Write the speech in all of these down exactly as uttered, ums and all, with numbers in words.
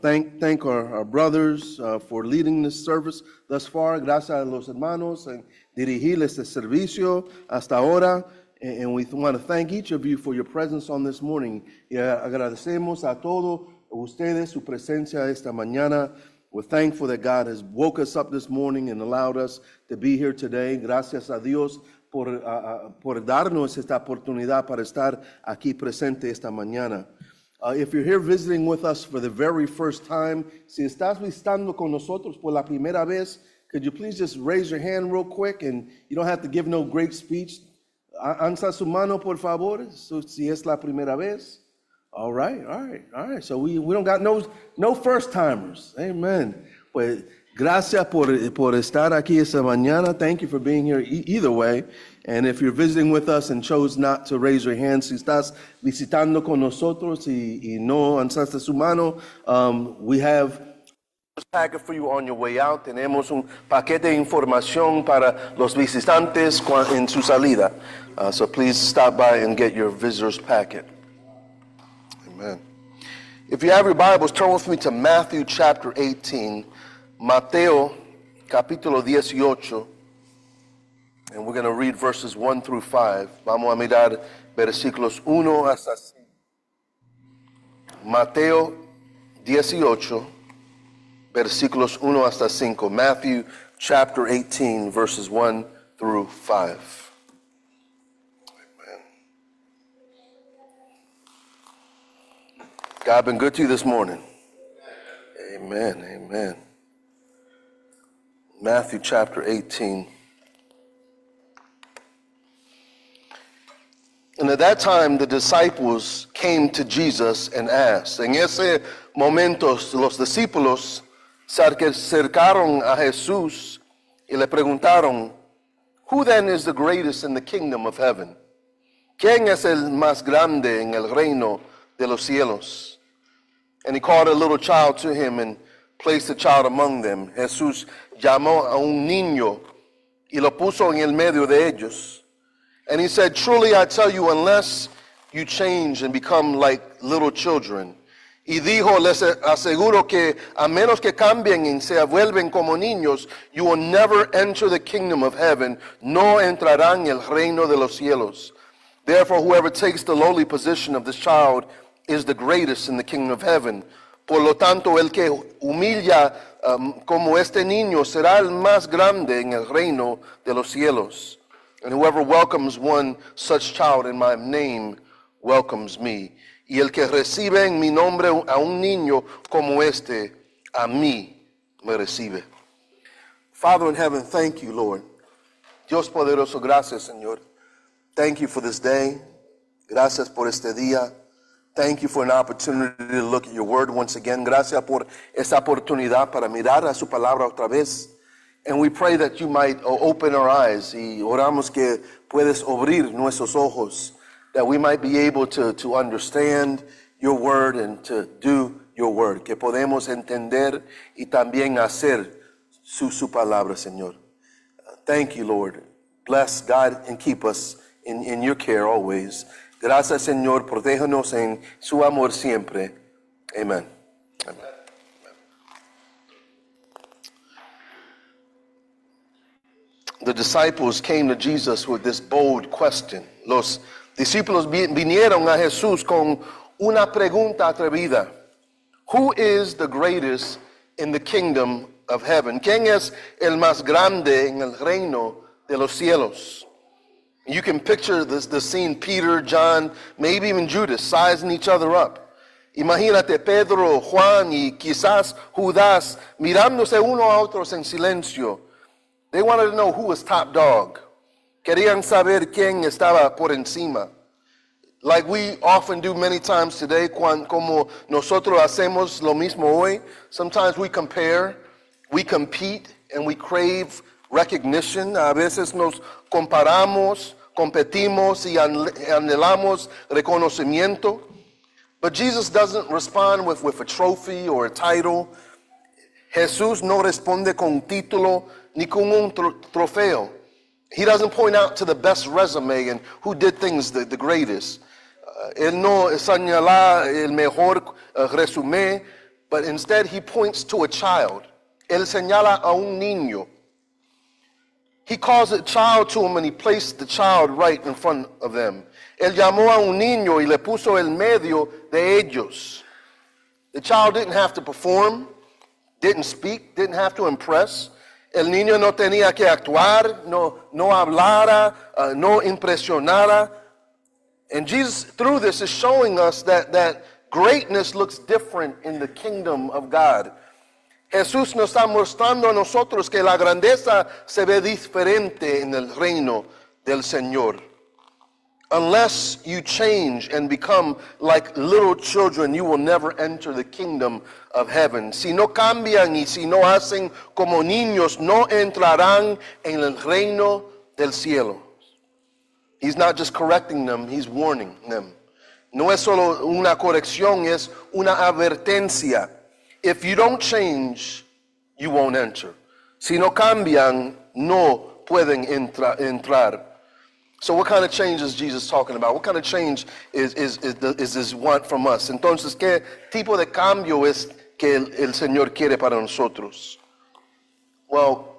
Thank, thank our, our brothers uh, for leading this service thus far. Gracias a los hermanos en dirigir este servicio hasta ahora. And, and we want to thank each of you for your presence on this morning. Y agradecemos a todos ustedes su presencia esta mañana. We're thankful that God has woke us up this morning and allowed us to be here today. Gracias a Dios por, uh, por darnos esta oportunidad para estar aquí presente esta mañana. Uh, if you're here visiting with us for the very first time, si estás visitando con nosotros por la primera vez, could you please just raise your hand real quick, and you don't have to give no great speech. Alza su mano, por favor, so, si es la primera vez. All right, all right, all right. So we, we don't got no, no first timers. Amen. Pues gracias por, por estar aquí esta mañana. Thank you for being here e- either way. And if you're visiting with us and chose not to raise your hand, si estás visitando con nosotros y, y no alzaste su mano, um, we have a packet for you on your way out. Tenemos un paquete de información para los visitantes en su salida. Uh, so please stop by and get your visitor's packet. Amen. If you have your Bibles, turn with me to Matthew chapter eighteen. Mateo capítulo dieciocho. And we're going to read verses one through five. Vamos a mirar versículos uno hasta cinco. Mateo dieciocho, versículos uno hasta cinco. Matthew chapter eighteen, verses one through five. Amen. God been good to you this morning. Amen, amen. Matthew chapter eighteen. And at that time, the disciples came to Jesus and asked. En ese momento, los discípulos se acercaron a Jesús y le preguntaron, "Who then is the greatest in the kingdom of heaven? ¿Quién es el más grande en el reino de los cielos?" And he called a little child to him and placed the child among them. Jesús llamó a un niño y lo puso en el medio de ellos. And he said, "Truly I tell you, unless you change and become like little children." Y dijo, les aseguro que a menos que cambien y se vuelven como niños, you will never enter the kingdom of heaven. No entrarán en el reino de los cielos. Therefore, whoever takes the lowly position of this child is the greatest in the kingdom of heaven. Por lo tanto, el que humilla um, como este niño será el más grande en el reino de los cielos. And whoever welcomes one such child in my name welcomes me. Y el que recibe en mi nombre a un niño como este, a mí me recibe. Father in heaven, thank you, Lord. Dios poderoso, gracias, Señor. Thank you for this day. Gracias por este día. Thank you for an opportunity to look at your word once again. Gracias por esta oportunidad para mirar a su palabra otra vez. And we pray that you might open our eyes, y oramos que puedes abrir nuestros ojos, that we might be able to, to understand your word and to do your word, que podemos entender y también hacer su, su palabra, Señor. Uh, thank you, Lord. Bless, God, and keep us in, in your care always. Gracias, Señor. Protéjanos en su amor siempre. Amen. Amen. The disciples came to Jesus with this bold question. Los discípulos vinieron a Jesús con una pregunta atrevida. Who is the greatest in the kingdom of heaven? ¿Quién es el más grande en el reino de los cielos? You can picture this, the scene, Peter, John, maybe even Judas sizing each other up. Imagínate Pedro, Juan y quizás Judas mirándose uno a otros en silencio. They wanted to know who was top dog. Querían saber quién estaba por encima. Like we often do many times today, cuando, como nosotros hacemos lo mismo hoy, sometimes we compare, we compete, and we crave recognition. A veces nos comparamos, competimos y anhelamos reconocimiento. But Jesus doesn't respond with, with a trophy or a title. Jesús no responde con un título ni con un tro- trofeo. He doesn't point out to the best resume and who did things the, the greatest. Uh, él no señala el mejor uh, resumen but instead he points to a child. Él señala a un niño. He calls a child to him and he placed the child right in front of them. Él llamó a un niño y le puso el medio de ellos. The child didn't have to perform, didn't speak, didn't have to impress. El niño no tenía que actuar, no, no hablara, uh, no impresionara. And Jesus, through this, is showing us that, that greatness looks different in the kingdom of God. Jesús nos está mostrando a nosotros que la grandeza se ve diferente en el reino del Señor. Unless you change and become like little children, you will never enter the kingdom of heaven. Si no cambian y si no hacen como niños, no entrarán en el reino del cielo. He's not just correcting them, he's warning them. No es solo una corrección, es una advertencia. If you don't change, you won't enter. Si no cambian, no pueden entra, entrar. So what kind of change is Jesus talking about? What kind of change is, is, is, the, is this want from us? Entonces, ¿qué tipo de cambio es que el, el Señor quiere para nosotros? Well,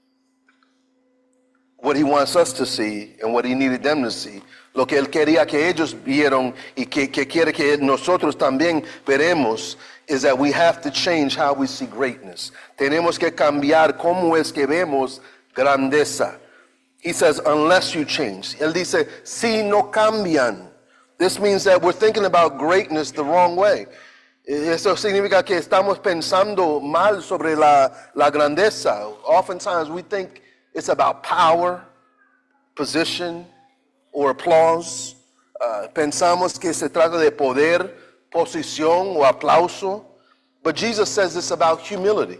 what he wants us to see and what he needed them to see. Lo que él quería que ellos vieron y que, que quiere que nosotros también veremos is that we have to change how we see greatness. Tenemos que cambiar cómo es que vemos grandeza. He says, unless you change. Él dice, si no cambian. This means that we're thinking about greatness the wrong way. Eso significa que estamos pensando mal sobre la, la grandeza. Oftentimes we think it's about power, position, or applause. Uh, pensamos que se trata de poder, posición o aplauso. But Jesus says it's about humility.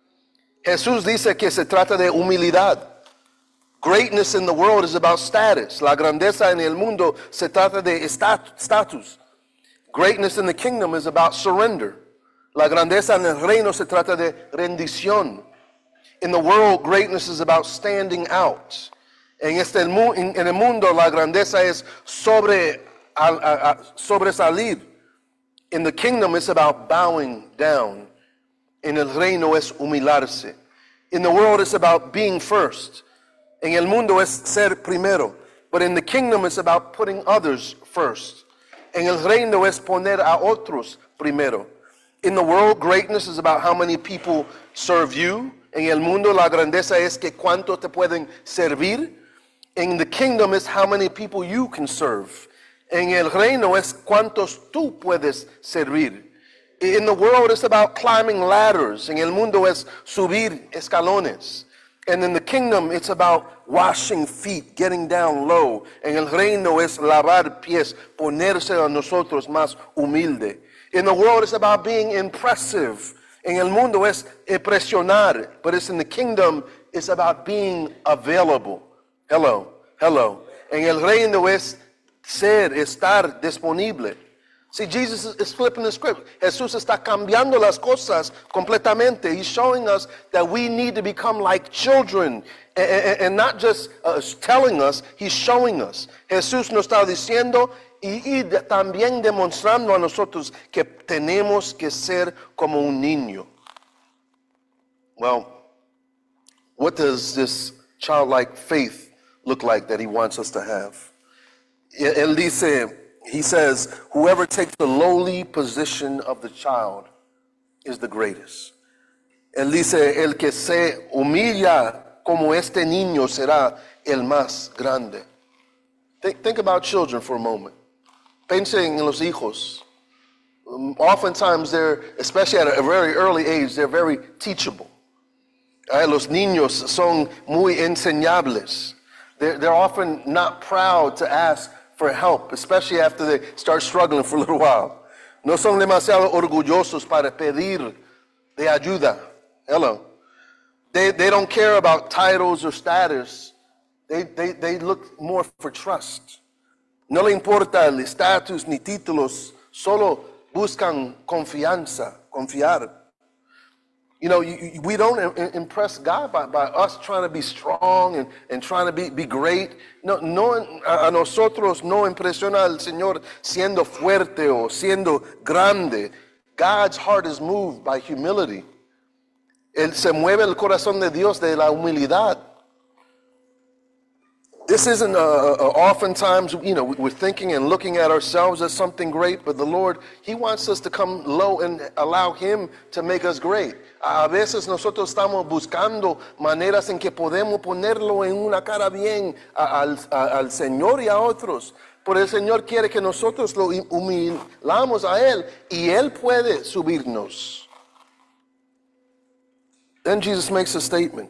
Jesús dice que se trata de humildad. Greatness in the world is about status. La grandeza en el mundo se trata de status. Greatness in the kingdom is about surrender. La grandeza en el reino se trata de rendición. In the world, greatness is about standing out. En, este, en el mundo, la grandeza es sobre, a, a, a, sobresalir. In the kingdom, it's about bowing down. En el reino es humillarse. In the world, it's about being first. En el mundo es ser primero. But in the kingdom, it's about putting others first. En el reino es poner a otros primero. In the world, greatness is about how many people serve you. En el mundo, la grandeza es que cuánto te pueden servir. In the kingdom is how many people you can serve. En el reino es cuántos tú puedes servir. In the world, it's about climbing ladders. En el mundo es subir escalones. And in the kingdom, it's about washing feet, getting down low. En el reino es lavar pies, ponerse a nosotros más humilde. In the world, it's about being impressive. En el mundo es impresionar, but it's in the kingdom, it's about being available. Hello, hello. En el reino es ser, estar disponible. See, Jesus is flipping the script. Jesús está cambiando las cosas completamente. He's showing us that we need to become like children. And not just uh, telling us, he's showing us. Jesús nos está diciendo y, y también demostrando a nosotros que tenemos que ser como un niño. Well, what does this childlike faith look like that he wants us to have? Él dice, he says, whoever takes the lowly position of the child is the greatest. Él dice, el que se humilla como este niño será el más grande. Think, think about children for a moment. Pense en los hijos. Um, oftentimes they're, especially at a very early age, they're very teachable. Uh, los niños son muy enseñables. They're, they're often not proud to ask for help, especially after they start struggling for a little while. No son demasiado orgullosos para pedir de ayuda. Hello. They, they don't care about titles or status. They, they, they look more for trust. No le importa el estatus ni títulos, solo buscan confianza, confiar. You know, you, you, we don't impress God by, by us trying to be strong and, and trying to be, be great. No, no, a nosotros no impresiona al Señor siendo fuerte o siendo grande. God's heart is moved by humility. Él se mueve el corazón de Dios de la humildad. This isn't uh, uh, oftentimes, you know, we're thinking and looking at ourselves as something great, but the Lord, He wants us to come low and allow Him to make us great. A veces nosotros estamos buscando maneras en que podemos ponerlo en una cara bien a, al, a, al Señor y a otros. Pero el Señor quiere que nosotros lo humillamos a Él y Él puede subirnos. Then Jesus makes a statement.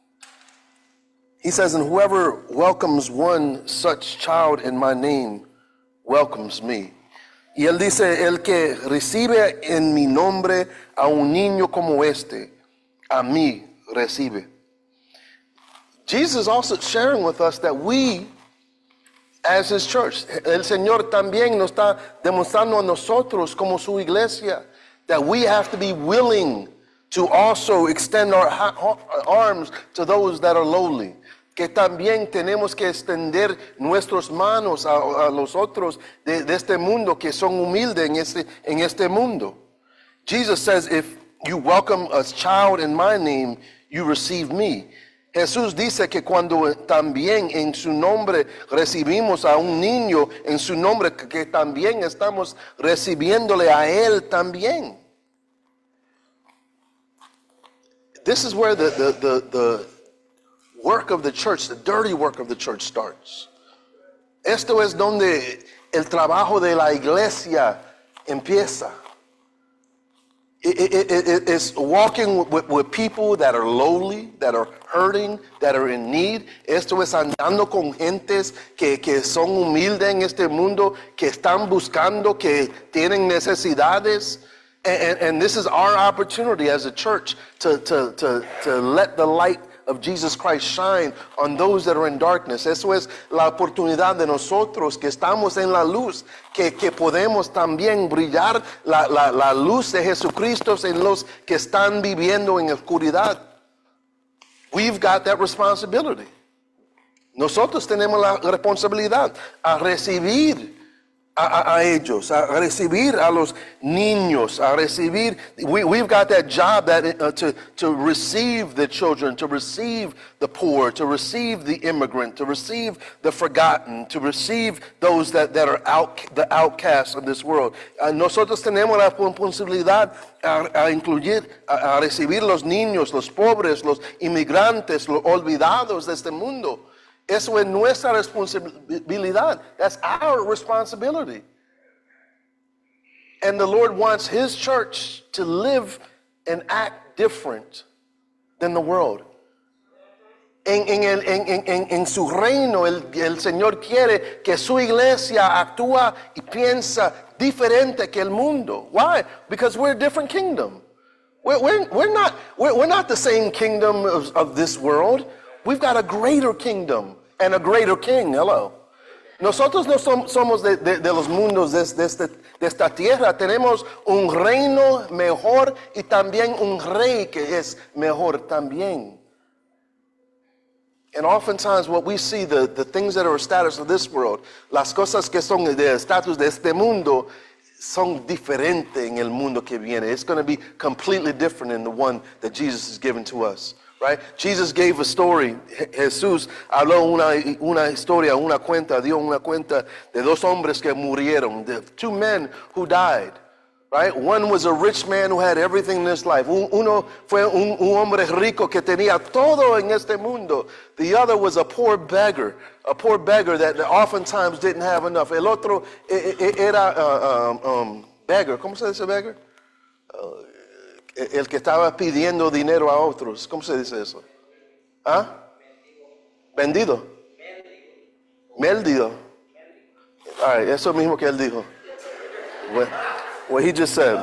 He says, and whoever welcomes one such child in my name welcomes me. Y él dice, el que recibe en mi nombre a un niño como este, a mí recibe. Jesus is also sharing with us that we, as His church, el Señor también nos está demostrando a nosotros como su iglesia, that we have to be willing to also extend our arms to those that are lowly. Que también tenemos que extender nuestras manos a, a los otros de, de este mundo que son humildes en este, en este mundo. Jesus says, if you welcome a child in my name, you receive me. Jesús dice que cuando también en su nombre recibimos a un niño, en su nombre que también estamos recibiéndole a él también. This is where the, the, the, the work of the church, the dirty work of the church starts. Esto es donde el trabajo de la iglesia empieza. It, it, it, it's walking with, with people that are lowly, that are hurting, that are in need. Esto es andando con gentes que, que son humildes en este mundo, que están buscando, que tienen necesidades. And, and, and this is our opportunity as a church to, to, to, to let the light of Jesus Christ shine on those that are in darkness. Eso es la oportunidad de nosotros que estamos en la luz, que, que podemos también brillar la, la, la luz de Jesucristo en los que están viviendo en oscuridad. We've got that responsibility. Nosotros tenemos la responsabilidad a recibir A, a, a ellos, a recibir a los niños, a recibir, we, we've got that job that uh, to, to receive the children, to receive the poor, to receive the immigrant, to receive the forgotten, to receive those that, that are out, the outcasts of this world. Uh, nosotros tenemos la responsabilidad a, a incluir, a, a recibir los niños, los pobres, los inmigrantes, los olvidados de este mundo. Eso es nuestra responsabilidad. That's our responsibility. And the Lord wants His church to live and act different than the world. En, en, el, en, en, en su reino, el, el Señor quiere que su iglesia actúa y piensa diferente que el mundo. Why? Because we're a different kingdom. We're, we're, we're, not, we're, we're not the same kingdom of, of this world. We've got a greater kingdom and a greater king. Hello. Nosotros no somos de, de, de los mundos de, de, este, de esta tierra. Tenemos un reino mejor y también un rey que es mejor también. And oftentimes what we see, the, the things that are established of this world, las cosas que son de estatus de este mundo, son diferentes en el mundo que viene. It's going to be completely different in the one that Jesus has given to us. Right? Jesus gave a story. Jesús habló una, una historia, una cuenta, dio una cuenta de dos hombres que murieron, the two men who died. Right? One was a rich man who had everything in his life. Uno fue un, un hombre rico que tenía todo en este mundo. The other was a poor beggar, a poor beggar that oftentimes didn't have enough. El otro era uh, um, um, beggar. ¿Cómo se dice beggar? Uh, El que estaba pidiendo dinero a otros. ¿Cómo se dice eso? ¿Ah? Vendido. Mendigo. All right, eso mismo que él dijo. What, what he just said.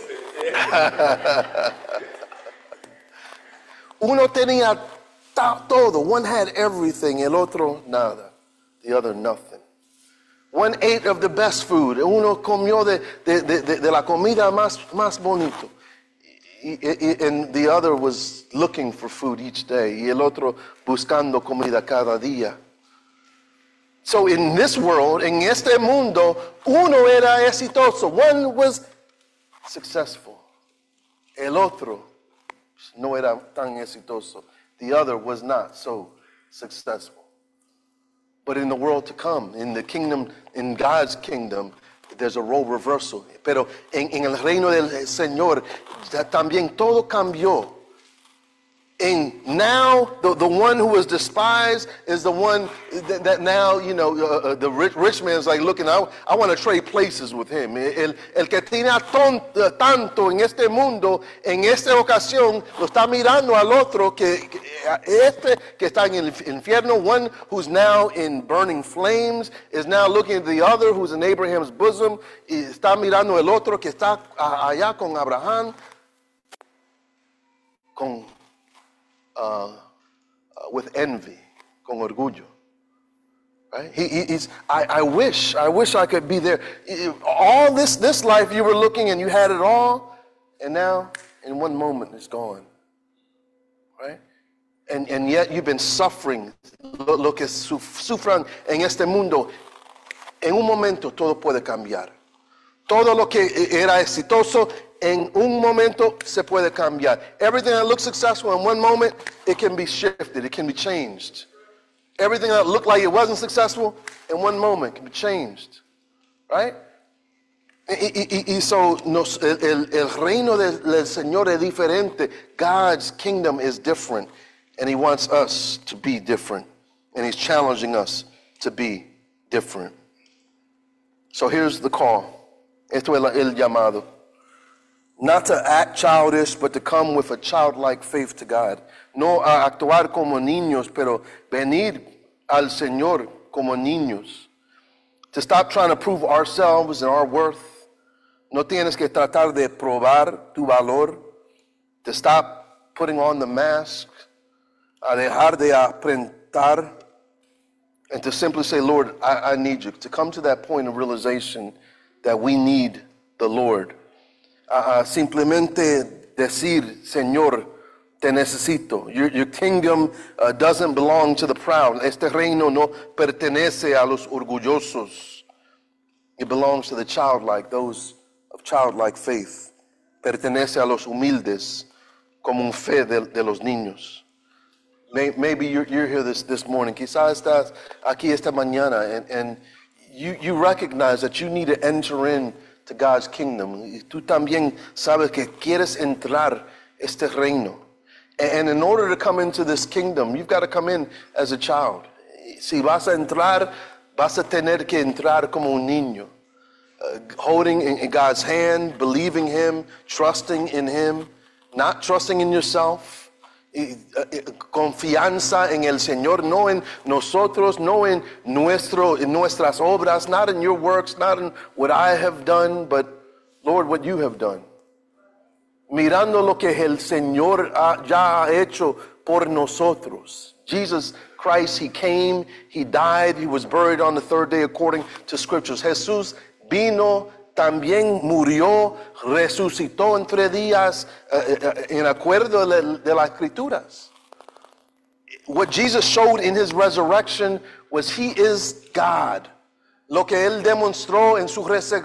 Uno tenía todo. One had everything. El otro nada. The other nothing. One ate of the best food. Uno comió de, de, de, de la comida más, más bonito. And the other was looking for food each day. Y el otro buscando comida cada día. So in this world, en este mundo, uno era exitoso. One was successful. El otro no era tan exitoso. The other was not so successful. But in the world to come, in the kingdom, in God's kingdom, there's a role reversal. Pero en, en el reino del Señor, también todo cambió. And now, the, the one who was despised is the one that, that now, you know, uh, uh, the rich, rich man is like looking, I, I want to trade places with him. El, el que tenía ton, uh, tanto en este mundo, en esta ocasión, lo está mirando al otro, que, que este que está en el infierno, one who's now in burning flames, is now looking at the other who's in Abraham's bosom, y está mirando el otro que está allá con Abraham, con... Uh, uh, with envy, con orgullo. Right? He, he, he's, I, I wish, I wish I could be there. All this, this life you were looking and you had it all, and now in one moment it's gone. Right? And, and yet you've been suffering. Lo, lo que sufran en este mundo, en un momento todo puede cambiar. Todo lo que era exitoso, en un momento se puede cambiar. Everything that looks successful in one moment, it can be shifted, it can be changed. Everything that looked like it wasn't successful, in one moment can be changed. Right? Y, y, y so nos, el, el reino del, del Señor es diferente. God's kingdom is different. And He wants us to be different. And He's challenging us to be different. So here's the call. Esto es el llamado. Not to act childish, but to come with a childlike faith to God. No a actuar como niños, pero venir al Señor como niños. To stop trying to prove ourselves and our worth. No tienes que tratar de probar tu valor. To stop putting on the mask. A dejar de aparentar. And to simply say, Lord, I, I need you. To come to that point of realization that we need the Lord. Uh, simplemente decir, Señor, te necesito. Your, your kingdom uh, doesn't belong to the proud. Este reino no pertenece a los orgullosos. It belongs to the childlike, those of childlike faith. Pertenece a los humildes, como un fe de, de los niños. Maybe you're, you're here this, this morning. Quizás estás aquí esta mañana and, and you, you recognize that you need to enter in to God's kingdom. Y tú también sabes que quieres entrar este reino. And in order to come into this kingdom, you've got to come in as a child. Si vas a entrar, vas a tener que entrar como un niño. Uh, holding in, in God's hand, believing Him, trusting in Him, not trusting in yourself. Confianza en el Señor, no en nosotros, no en, nuestro, en nuestras obras, not in your works, not in what I have done, but Lord, what you have done. Mirando lo que el Señor ha, ya ha hecho por nosotros. Jesus Christ, He came, He died, He was buried on the third day according to scriptures. Jesús vino, también murió, resucitó en tres días uh, uh, en acuerdo de, de las escrituras. What Jesus showed in His resurrection was He is God. Lo que Él demostró en su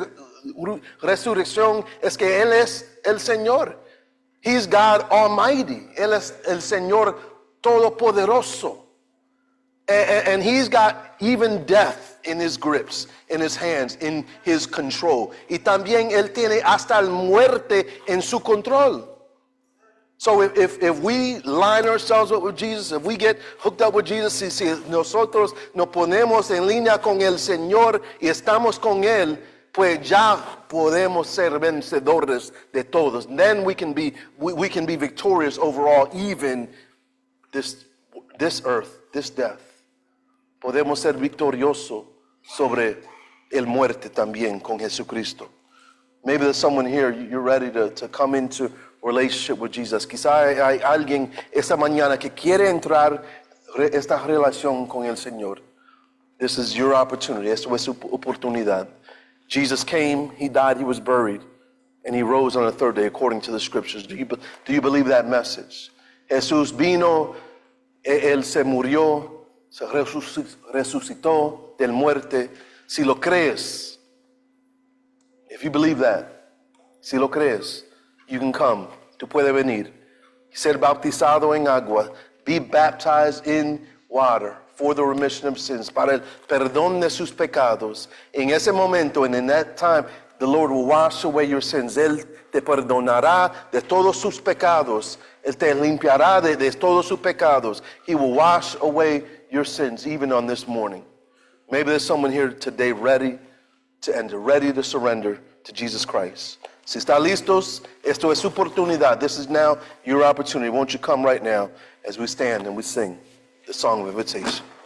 resurrección es que Él es el Señor. He's God Almighty. Él es el Señor Todopoderoso. And, and He's got even death in His grips, in His hands, in His control. Y también Él tiene hasta la muerte en su control. So if, if, if we line ourselves up with Jesus, if we get hooked up with Jesus, si, si nosotros nos ponemos en línea con el Señor y estamos con Él, pues ya podemos ser vencedores de todos. Then we can be, we, we can be victorious over all, even this, this earth, this death. Podemos ser victoriosos sobre el muerte también con Jesucristo. Maybe there's someone here, you're ready to, to come into relationship with Jesus. Quizá hay, hay alguien esta mañana que quiere entrar esta relación con el Señor. This is your opportunity. Esta es su oportunidad. Jesus came, He died, He was buried, and He rose on the third day according to the scriptures. Do you, do you believe that message? Jesús vino, Él se murió, se resucitó del muerte. Si lo crees, if you believe that, Si lo crees, you can come. Tú puedes venir. Ser bautizado en agua. Be baptized in water for the remission of sins. Para el perdón de sus pecados. En ese momento, and in that time, the Lord will wash away your sins. Él te perdonará de todos sus pecados. Él te limpiará de, de todos sus pecados. He will wash away your sins, even on this morning. Maybe there's someone here today ready to enter, ready to surrender to Jesus Christ. Si están listos, esto es su oportunidad. This is now your opportunity. Won't you come right now as we stand and we sing the song of invitation.